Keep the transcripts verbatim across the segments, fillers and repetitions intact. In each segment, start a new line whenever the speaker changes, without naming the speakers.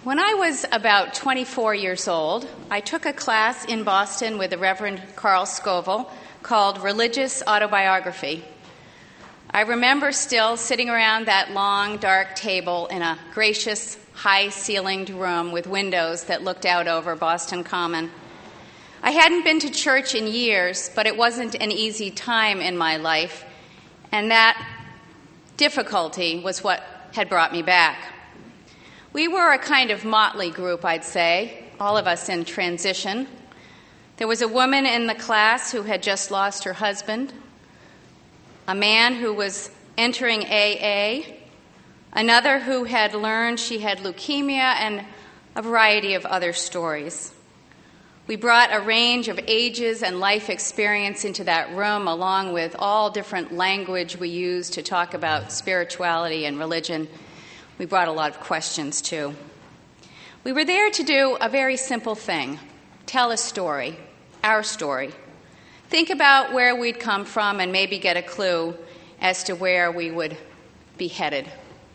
When I was about twenty-four years old, I took a class in Boston with the Reverend Carl Scoville called Religious Autobiography. I remember still sitting around that long, dark table in a gracious, high-ceilinged room with windows that looked out over Boston Common. I hadn't been to church in years, but it wasn't an easy time in my life, and that difficulty was what had brought me back. We were a kind of motley group, I'd say, all of us in transition. There was a woman in the class who had just lost her husband, a man who was entering A A, another who had learned she had leukemia, and a variety of other stories. We brought a range of ages and life experience into that room, along with all different language we used to talk about spirituality and religion. We brought a lot of questions, too. We were there to do a very simple thing: tell a story, our story. Think about where we'd come from and maybe get a clue as to where we would be headed.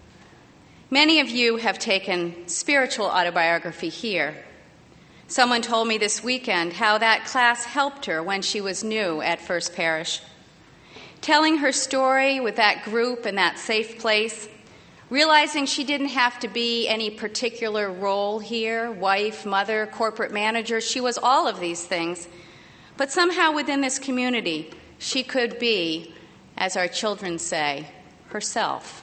Many of you have taken spiritual autobiography here. Someone told me this weekend how that class helped her when she was new at First Parish. Telling her story with that group in that safe place, realizing she didn't have to be any particular role here, wife, mother, corporate manager. She was all of these things. But somehow within this community, she could be, as our children say, herself.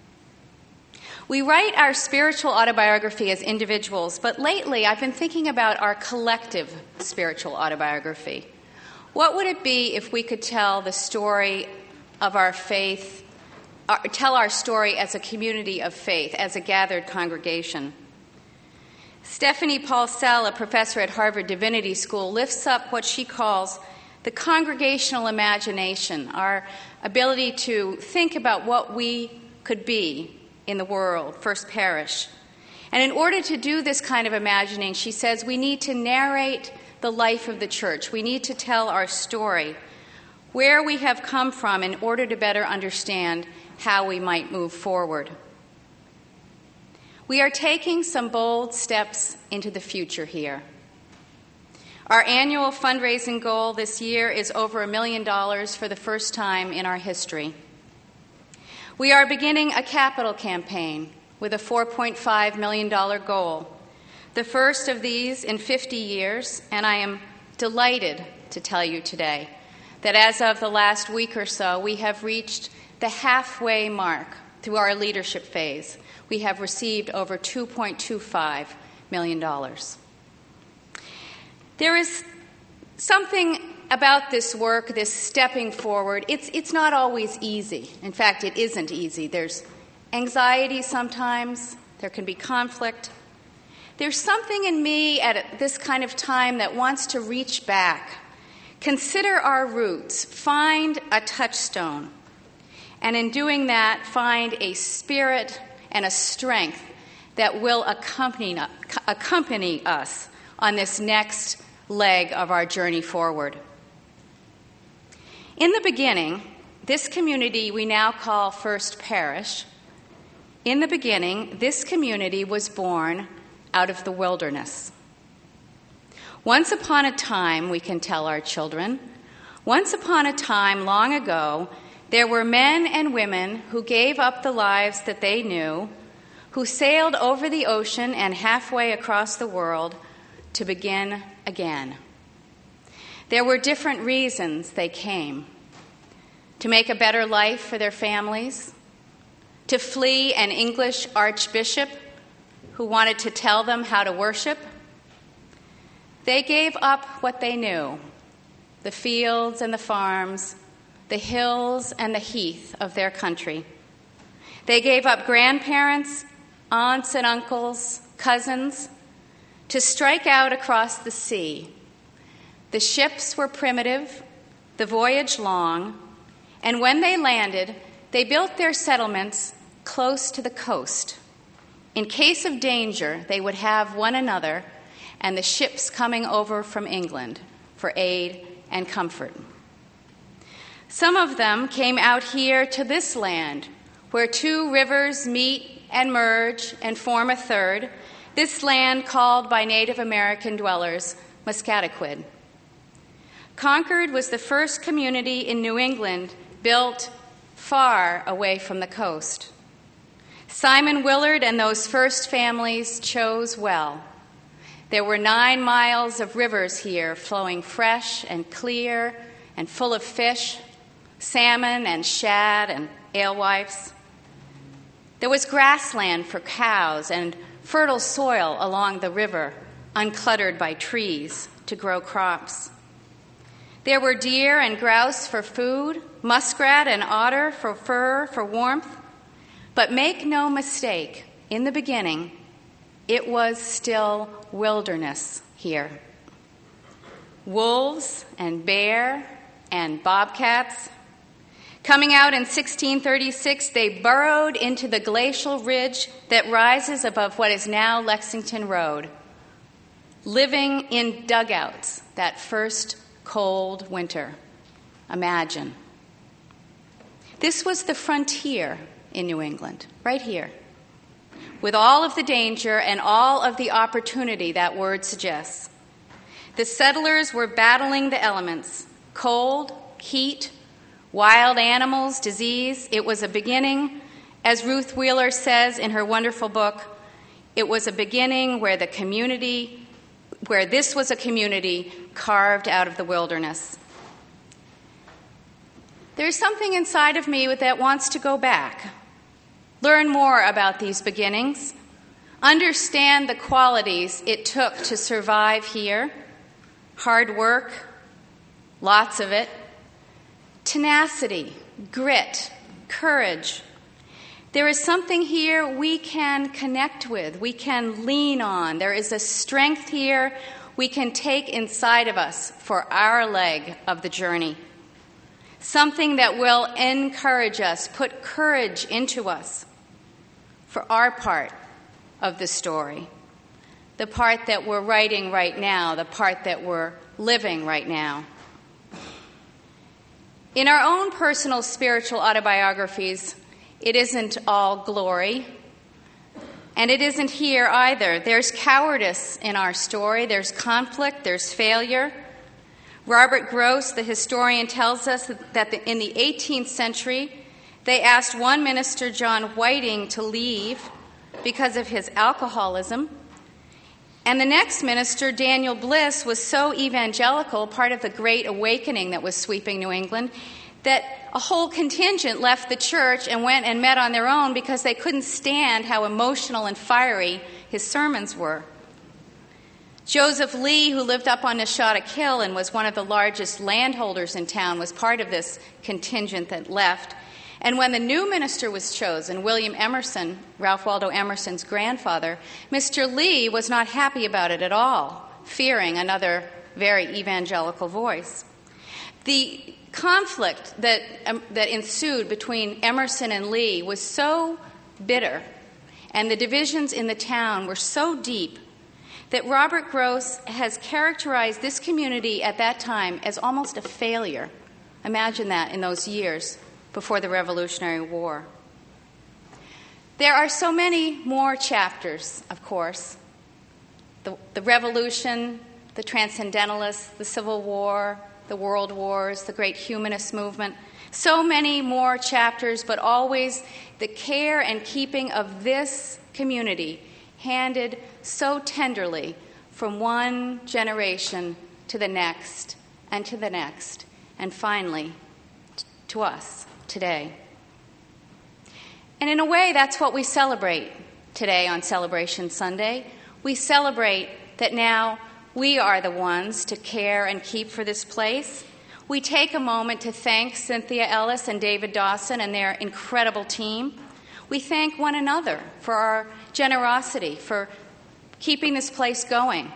We write our spiritual autobiography as individuals, but lately I've been thinking about our collective spiritual autobiography. What would it be if we could tell the story of our faith, uh, tell our story as a community of faith, as a gathered congregation? Stephanie Paulsell, a professor at Harvard Divinity School, lifts up what she calls the congregational imagination, our ability to think about what we could be in the world, First Parish. And in order to do this kind of imagining, she says, we need to narrate the life of the church. We need to tell our story, where we have come from, in order to better understand how we might move forward. We are taking some bold steps into the future here. Our annual fundraising goal this year is over a million dollars for the first time in our history. We are beginning a capital campaign with a four point five million dollars goal, the first of these in fifty years, and I am delighted to tell you today that as of the last week or so, we have reached the halfway mark through our leadership phase. We have received over two point two five million dollars. There is something about this work, this stepping forward. It's, it's not always easy. In fact, it isn't easy. There's anxiety sometimes. There can be conflict. There's something in me at this kind of time that wants to reach back, consider our roots, find a touchstone, and in doing that, find a spirit and a strength that will accompany, accompany us on this next leg of our journey forward. In the beginning, this community we now call First Parish, in the beginning, this community was born out of the wilderness. Once upon a time, we can tell our children, once upon a time long ago, there were men and women who gave up the lives that they knew, who sailed over the ocean and halfway across the world to begin again. There were different reasons they came: to make a better life for their families, to flee an English archbishop who wanted to tell them how to worship. They gave up what they knew, the fields and the farms, the hills and the heath of their country. They gave up grandparents, aunts and uncles, cousins, to strike out across the sea. The ships were primitive, the voyage long, and when they landed, they built their settlements close to the coast. In case of danger, they would have one another and the ships coming over from England for aid and comfort. Some of them came out here to this land, where two rivers meet and merge and form a third, this land called by Native American dwellers Musketaquid. Concord was the first community in New England built far away from the coast. Simon Willard and those first families chose well. There were nine miles of rivers here, flowing fresh and clear and full of fish, salmon and shad and alewives. There was grassland for cows and fertile soil along the river, uncluttered by trees to grow crops. There were deer and grouse for food, muskrat and otter for fur, for warmth. But make no mistake, in the beginning, it was still wilderness here. Wolves and bear and bobcats. Coming out in sixteen thirty-six, they burrowed into the glacial ridge that rises above what is now Lexington Road, living in dugouts that first cold winter. Imagine. This was the frontier in New England, right here, with all of the danger and all of the opportunity that word suggests. The settlers were battling the elements, cold, heat, wild animals, disease. It was a beginning, as Ruth Wheeler says in her wonderful book, it was a beginning where the community, where this was a community carved out of the wilderness. There's something inside of me that wants to go back, learn more about these beginnings, understand the qualities it took to survive here, hard work, lots of it, tenacity, grit, courage. There is something here we can connect with, we can lean on. There is a strength here we can take inside of us for our leg of the journey. Something that will encourage us, put courage into us for our part of the story, the part that we're writing right now, the part that we're living right now. In our own personal spiritual autobiographies, it isn't all glory, and it isn't here either. There's cowardice in our story, there's conflict, there's failure. Robert Gross, the historian, tells us that in the eighteenth century, they asked one minister, John Whiting, to leave because of his alcoholism. And the next minister, Daniel Bliss, was so evangelical, part of the Great Awakening that was sweeping New England, that a whole contingent left the church and went and met on their own because they couldn't stand how emotional and fiery his sermons were. Joseph Lee, who lived up on Neshotah Hill and was one of the largest landholders in town, was part of this contingent that left. And when the new minister was chosen, William Emerson, Ralph Waldo Emerson's grandfather, Mister Lee was not happy about it at all, fearing another very evangelical voice. The conflict that, um, that ensued between Emerson and Lee was so bitter, and the divisions in the town were so deep, that Robert Gross has characterized this community at that time as almost a failure. Imagine that in those years before the Revolutionary War. There are so many more chapters, of course. The, the Revolution, the Transcendentalists, the Civil War, the World Wars, the Great Humanist Movement. So many more chapters, but always the care and keeping of this community handed so tenderly from one generation to the next and to the next, and finally t- to us today. And in a way, that's what we celebrate today on Celebration Sunday. We celebrate that now we are the ones to care and keep for this place. We take a moment to thank Cynthia Ellis and David Dawson and their incredible team. We thank one another for our generosity, for keeping this place going.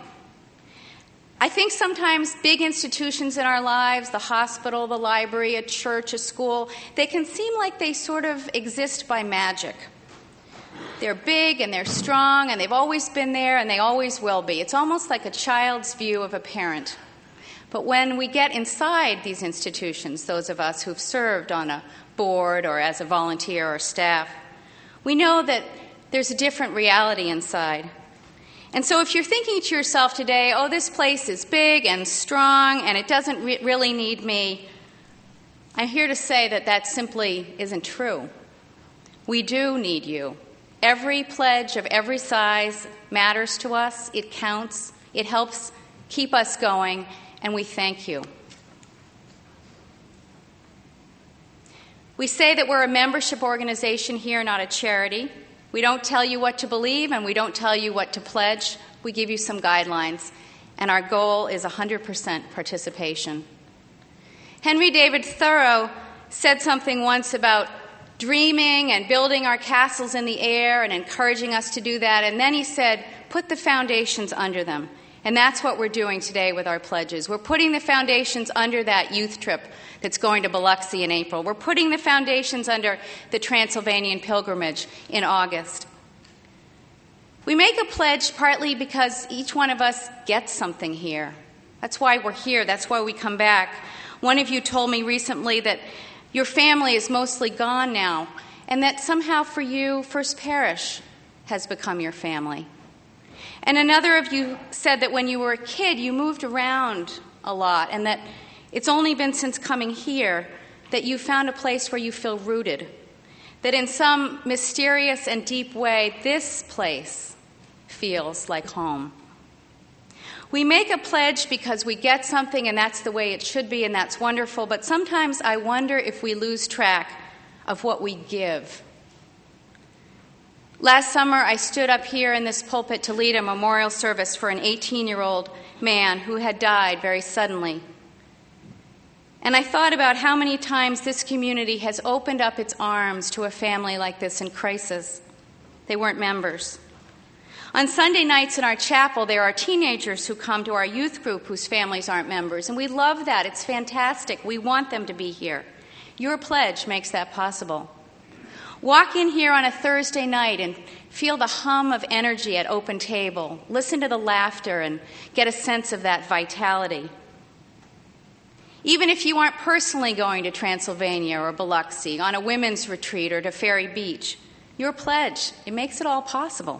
I think sometimes big institutions in our lives, the hospital, the library, a church, a school, they can seem like they sort of exist by magic. They're big and they're strong and they've always been there and they always will be. It's almost like a child's view of a parent. But when we get inside these institutions, those of us who've served on a board or as a volunteer or staff, we know that there's a different reality inside. And so if you're thinking to yourself today, oh, this place is big and strong and it doesn't re- really need me, I'm here to say that that simply isn't true. We do need you. Every pledge of every size matters to us. It counts. It helps keep us going, and we thank you. We say that we're a membership organization here, not a charity. We don't tell you what to believe, and we don't tell you what to pledge. We give you some guidelines, and our goal is one hundred percent participation. Henry David Thoreau said something once about dreaming and building our castles in the air and encouraging us to do that, and then he said, put the foundations under them. And that's what we're doing today with our pledges. We're putting the foundations under that youth trip that's going to Biloxi in April. We're putting the foundations under the Transylvanian pilgrimage in August. We make a pledge partly because each one of us gets something here. That's why we're here. That's why we come back. One of you told me recently that your family is mostly gone now, and that somehow for you, First Parish has become your family. And another of you said that when you were a kid, you moved around a lot, and that it's only been since coming here that you found a place where you feel rooted, that in some mysterious and deep way, this place feels like home. We make a pledge because we get something, and that's the way it should be, and that's wonderful, but sometimes I wonder if we lose track of what we give. Last summer, I stood up here in this pulpit to lead a memorial service for an eighteen-year-old man who had died very suddenly. And I thought about how many times this community has opened up its arms to a family like this in crisis. They weren't members. On Sunday nights in our chapel, there are teenagers who come to our youth group whose families aren't members, and we love that. It's fantastic. We want them to be here. Your pledge makes that possible. Walk in here on a Thursday night and feel the hum of energy at Open Table. Listen to the laughter and get a sense of that vitality. Even if you aren't personally going to Transylvania or Biloxi, on a women's retreat or to Ferry Beach, your pledge, it makes it all possible.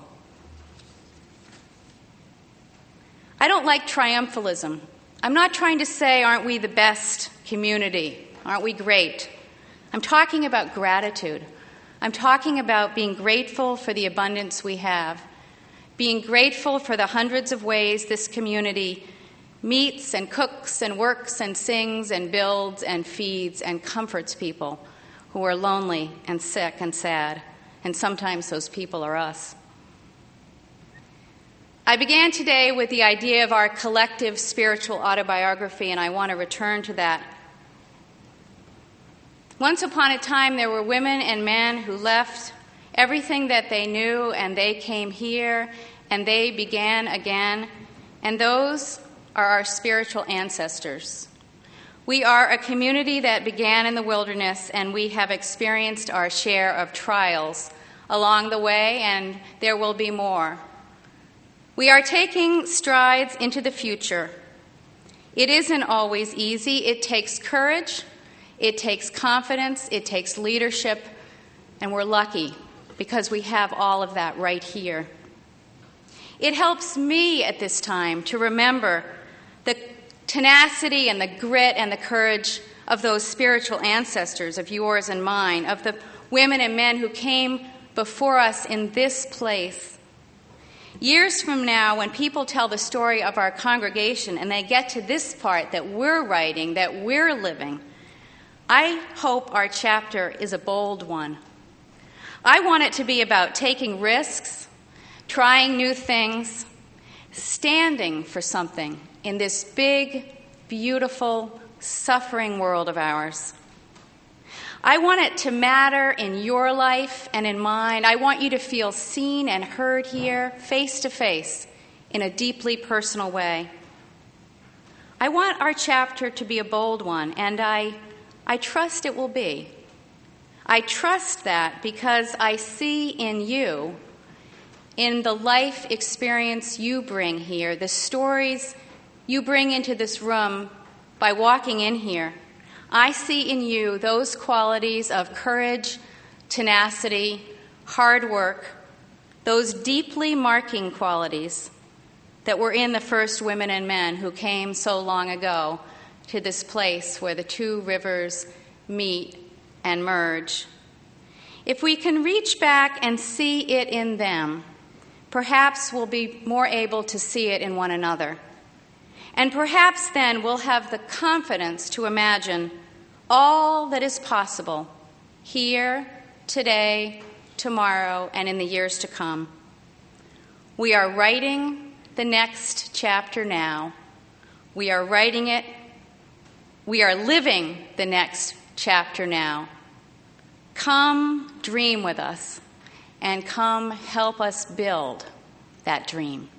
I don't like triumphalism. I'm not trying to say, aren't we the best community? Aren't we great? I'm talking about gratitude. I'm talking about being grateful for the abundance we have, being grateful for the hundreds of ways this community meets and cooks and works and sings and builds and feeds and comforts people who are lonely and sick and sad, and sometimes those people are us. I began today with the idea of our collective spiritual autobiography, and I want to return to that. Once upon a time, there were women and men who left everything that they knew, and they came here, and they began again, and those are our spiritual ancestors. We are a community that began in the wilderness, and we have experienced our share of trials along the way, and there will be more. We are taking strides into the future. It isn't always easy. It takes courage, it takes confidence, it takes leadership, and we're lucky because we have all of that right here. It helps me at this time to remember the tenacity and the grit and the courage of those spiritual ancestors of yours and mine, of the women and men who came before us in this place. Years from now, when people tell the story of our congregation and they get to this part that we're writing, that we're living, I hope our chapter is a bold one. I want it to be about taking risks, trying new things, standing for something in this big, beautiful, suffering world of ours. I want it to matter in your life and in mine. I want you to feel seen and heard here, face to face, in a deeply personal way. I want our chapter to be a bold one, and I, I trust it will be. I trust that because I see in you, in the life experience you bring here, the stories you bring into this room by walking in here, I see in you those qualities of courage, tenacity, hard work, those deeply marking qualities that were in the first women and men who came so long ago to this place where the two rivers meet and merge. If we can reach back and see it in them, perhaps we'll be more able to see it in one another. And perhaps then we'll have the confidence to imagine all that is possible here, today, tomorrow, and in the years to come. We are writing the next chapter now. We are writing it. We are living the next chapter now. Come dream with us, and come help us build that dream.